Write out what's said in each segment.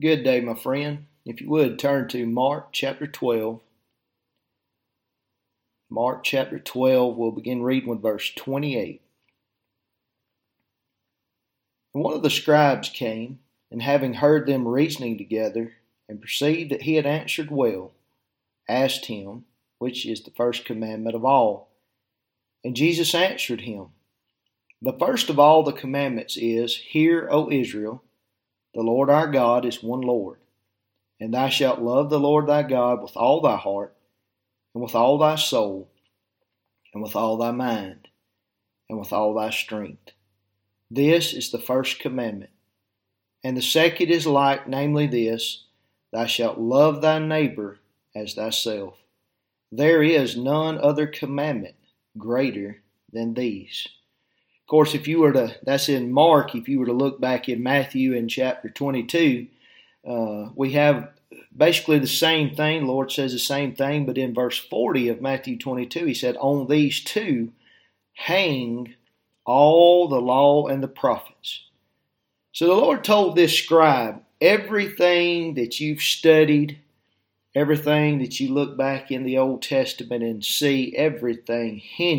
Good day, my friend. If you would, turn to Mark chapter 12. Mark chapter 12, we'll begin reading with verse 28. And one of the scribes came, and having heard them reasoning together, and perceived that he had answered well, asked him, which is the first commandment of all. And Jesus answered him, The first of all the commandments is, Hear, O Israel, the Lord our God is one Lord. And thou shalt love the Lord thy God with all thy heart, and with all thy soul, and with all thy mind, and with all thy strength. This is the first commandment. And the second is like, namely this, Thou shalt love thy neighbor as thyself. There is none other commandment greater than these. Of course, that's in Mark, if you were to look back in Matthew in chapter 22, we have basically the same thing. The Lord says the same thing, but in verse 40 of Matthew 22, he said, On these two hang all the law and the prophets. So the Lord told this scribe, everything that you've studied, everything that you look back in the Old Testament and see, everything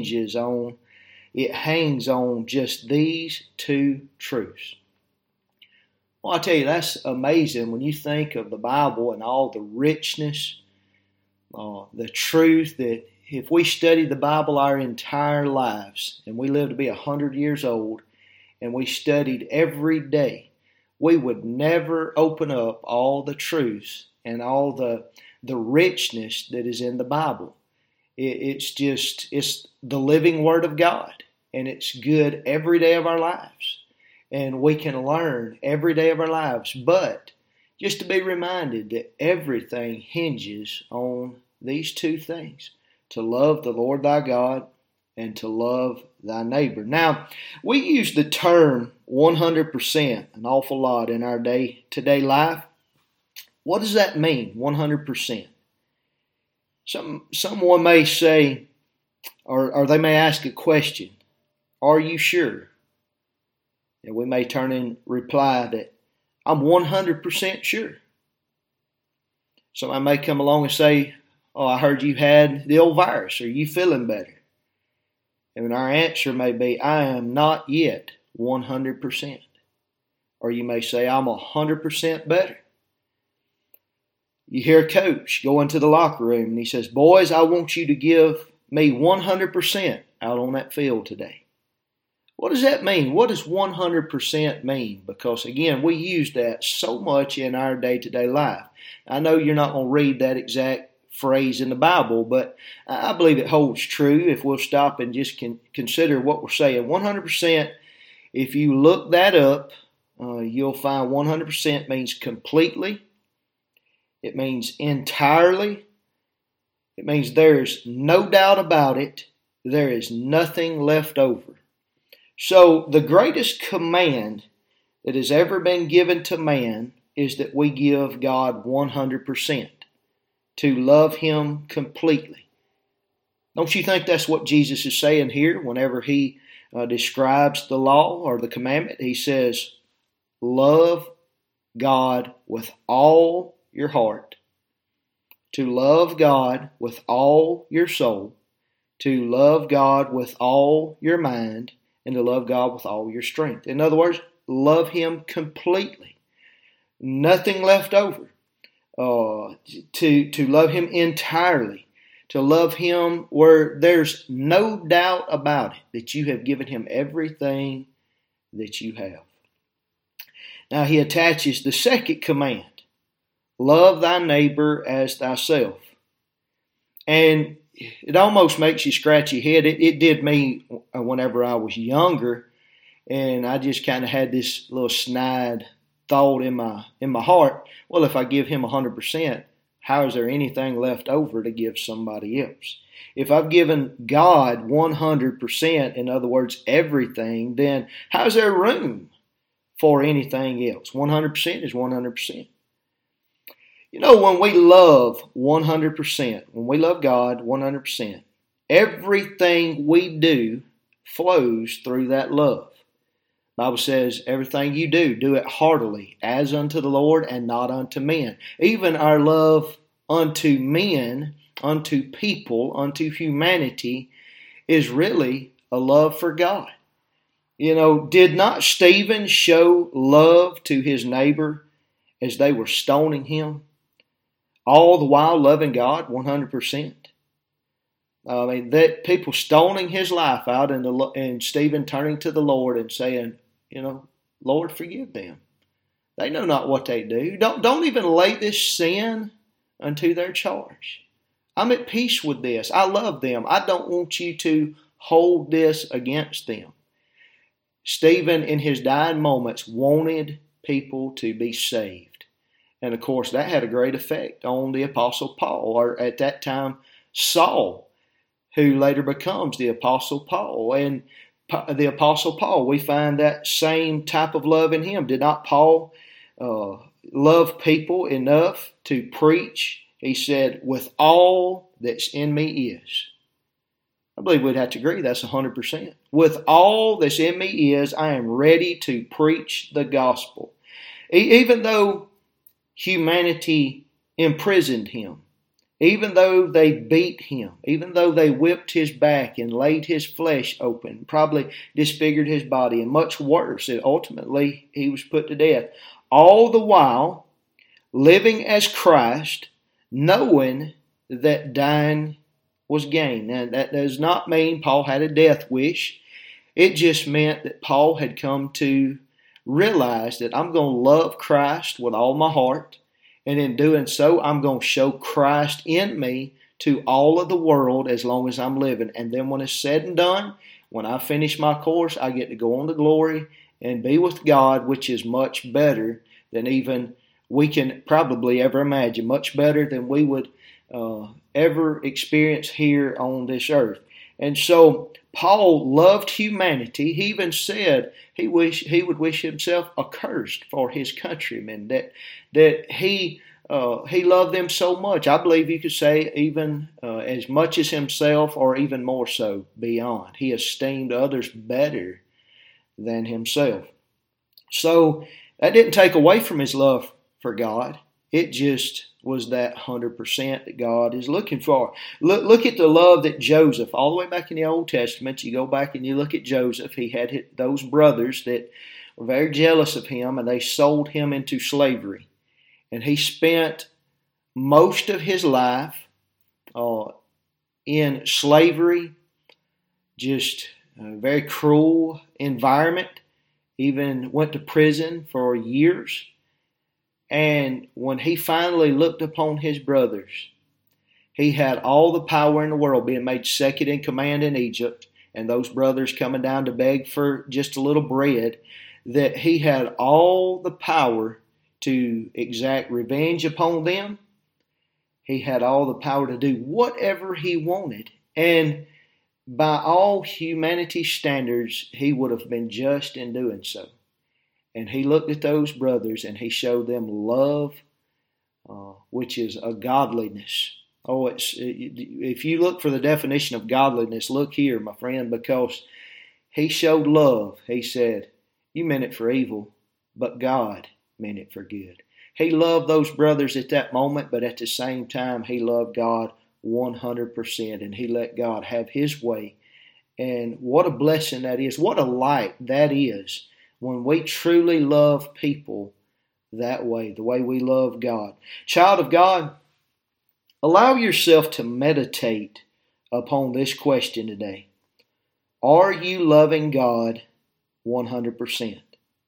hangs on just these two truths. Well, I tell you, that's amazing when you think of the Bible and all the richness, the truth that if we studied the Bible our entire lives and we lived to be 100 years old and we studied every day, we would never open up all the truths and all the richness that is in the Bible. It's the living Word of God, and it's good every day of our lives. And we can learn every day of our lives. But just to be reminded that everything hinges on these two things. To love the Lord thy God and to love thy neighbor. Now, we use the term 100% an awful lot in our day-to-day life. What does that mean, 100%? Someone may say, or they may ask a question, are you sure? And we may turn in reply that I'm 100% sure. Somebody may come along and say, oh, I heard you had the old virus. Are you feeling better? And our answer may be, I am not yet 100%. Or you may say, I'm 100% better. You hear a coach go into the locker room and he says, boys, I want you to give me 100% out on that field today. What does that mean? What does 100% mean? Because again, we use that so much in our day-to-day life. I know you're not going to read that exact phrase in the Bible, but I believe it holds true if we'll stop and just consider what we're saying. 100%, if you look that up, you'll find 100% means completely. It means entirely. It means there's no doubt about it. There is nothing left over. So the greatest command that has ever been given to man is that we give God 100%, to love Him completely. Don't you think that's what Jesus is saying here whenever He describes the law or the commandment? He says, love God with all your heart, to love God with all your soul, to love God with all your mind, and to love God with all your strength. In other words, love Him completely. Nothing left over. To love Him entirely. To love Him where there's no doubt about it that you have given Him everything that you have. Now He attaches the second command. Love thy neighbor as thyself. And it almost makes you scratch your head. It did me whenever I was younger, and I just kind of had this little snide thought in my heart. Well, if I give him 100%, how is there anything left over to give somebody else? If I've given God 100%, in other words, everything, then how's there room for anything else? 100% is 100%. You know, when we love 100%, when we love God 100%, everything we do flows through that love. Bible says, everything you do, do it heartily, as unto the Lord and not unto men. Even our love unto men, unto people, unto humanity, is really a love for God. Did not Stephen show love to his neighbor as they were stoning him? All the while loving God 100%. That people stoning his life out and Stephen turning to the Lord and saying, Lord, forgive them. They know not what they do. Don't even lay this sin unto their charge. I'm at peace with this. I love them. I don't want you to hold this against them. Stephen, in his dying moments, wanted people to be saved. And of course, that had a great effect on the Apostle Paul, or at that time, Saul, who later becomes the Apostle Paul. And the Apostle Paul, we find that same type of love in him. Did not Paul love people enough to preach? He said, with all that's in me is. I believe we'd have to agree that's 100%. With all that's in me is, I am ready to preach the gospel. Even though humanity imprisoned him, even though they beat him, even though they whipped his back and laid his flesh open, probably disfigured his body, and much worse, ultimately he was put to death. All the while, living as Christ, knowing that dying was gain. Now, that does not mean Paul had a death wish. It just meant that Paul had come to realize that I'm going to love Christ with all my heart. And in doing so, I'm going to show Christ in me to all of the world as long as I'm living. And then when it's said and done, when I finish my course, I get to go on to glory and be with God, which is much better than even we can probably ever imagine, much better than we would ever experience here on this earth. And so Paul loved humanity. He even said he would wish himself accursed for his countrymen, that he loved them so much. I believe you could say even as much as himself, or even more so beyond. He esteemed others better than himself. So that didn't take away from his love for God. It just was that 100% that God is looking for. Look at the love that Joseph, all the way back in the Old Testament, you go back and you look at Joseph. He had those brothers that were very jealous of him, and they sold him into slavery. And he spent most of his life in slavery, just a very cruel environment, even went to prison for years. And when he finally looked upon his brothers, he had all the power in the world, being made second in command in Egypt, and those brothers coming down to beg for just a little bread, that he had all the power to exact revenge upon them. He had all the power to do whatever he wanted. And by all humanity's standards, he would have been just in doing so. And he looked at those brothers and he showed them love, which is a godliness. If you look for the definition of godliness, look here, my friend, because he showed love. He said, you meant it for evil, but God meant it for good. He loved those brothers at that moment, but at the same time, he loved God 100%, and he let God have his way. And what a blessing that is. What a light that is when we truly love people that way, the way we love God. Child of God, allow yourself to meditate upon this question today. Are you loving God 100%?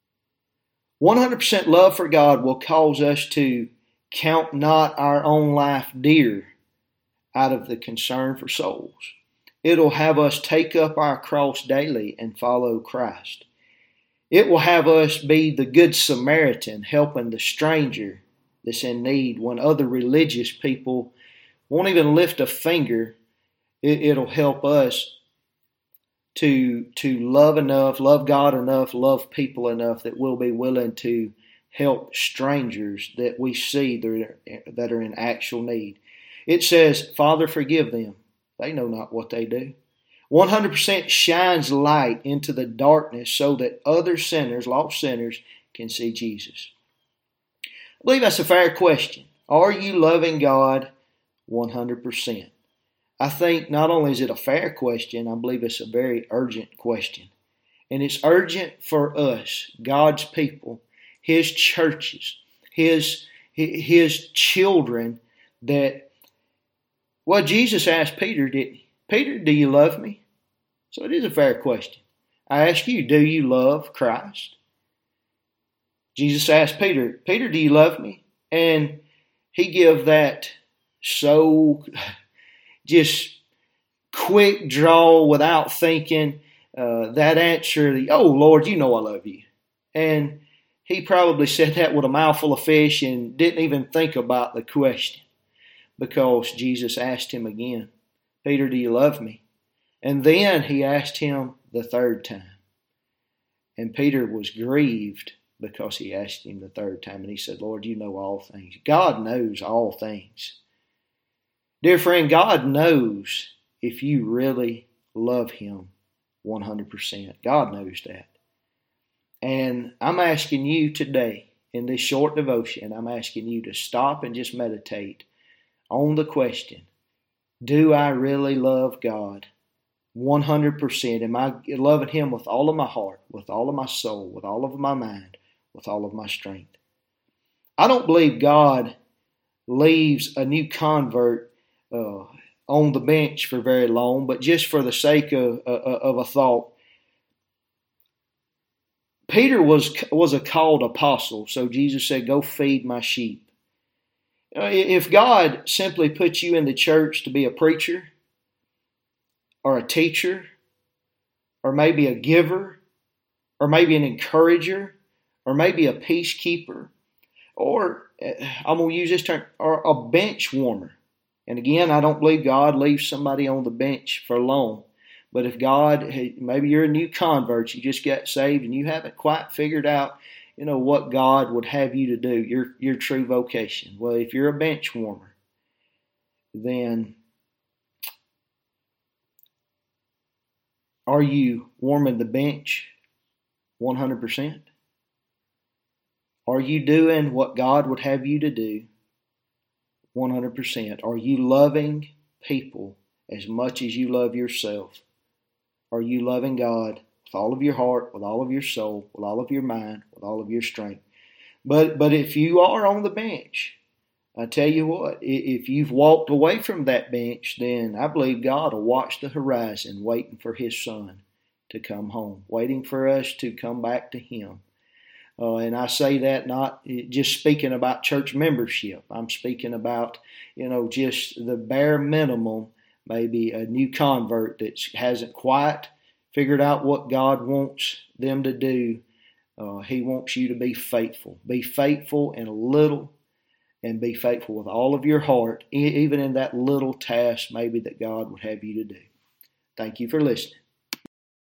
100% love for God will cause us to count not our own life dear out of the concern for souls. It'll have us take up our cross daily and follow Christ. It will have us be the good Samaritan, helping the stranger that's in need when other religious people won't even lift a finger. It'll help us to love enough, love God enough, love people enough that we'll be willing to help strangers that we see that are in actual need. It says, Father, forgive them. They know not what they do. 100% shines light into the darkness so that other sinners, lost sinners, can see Jesus? I believe that's a fair question. Are you loving God 100%? I think not only is it a fair question, I believe it's a very urgent question. And it's urgent for us, God's people, His churches, His children, that, well, Jesus asked Peter, didn't He? Peter, do you love me? So it is a fair question. I ask you, do you love Christ? Jesus asked Peter, Peter, do you love me? And he gave that so just quick draw without thinking that answer, oh, Lord, you know I love you. And he probably said that with a mouthful of fish and didn't even think about the question, because Jesus asked him again, Peter, do you love me? And then he asked him the third time. And Peter was grieved because he asked him the third time. And he said, Lord, you know all things. God knows all things. Dear friend, God knows if you really love Him 100%. God knows that. And I'm asking you today, in this short devotion, I'm asking you to stop and just meditate on the question, do I really love God 100%? Am I loving Him with all of my heart, with all of my soul, with all of my mind, with all of my strength? I don't believe God leaves a new convert on the bench for very long, but just for the sake of a thought, Peter was a called apostle, so Jesus said, go feed my sheep. If God simply puts you in the church to be a preacher or a teacher or maybe a giver or maybe an encourager or maybe a peacekeeper, or I'm going to use this term, or a bench warmer. And again, I don't believe God leaves somebody on the bench for long. But if God, maybe you're a new convert, you just got saved and you haven't quite figured out, what God would have you to do, your true vocation. Well, if you're a bench warmer, then are you warming the bench 100%? Are you doing what God would have you to do 100%? Are you loving people as much as you love yourself? Are you loving God with all of your heart, with all of your soul, with all of your mind, with all of your strength? But if you are on the bench, I tell you what, if you've walked away from that bench, then I believe God will watch the horizon waiting for His Son to come home, waiting for us to come back to Him. And I say that not just speaking about church membership. I'm speaking about, just the bare minimum, maybe a new convert that hasn't quite figured out what God wants them to do. He wants you to be faithful. Be faithful in a little and be faithful with all of your heart, even in that little task maybe that God would have you to do. Thank you for listening.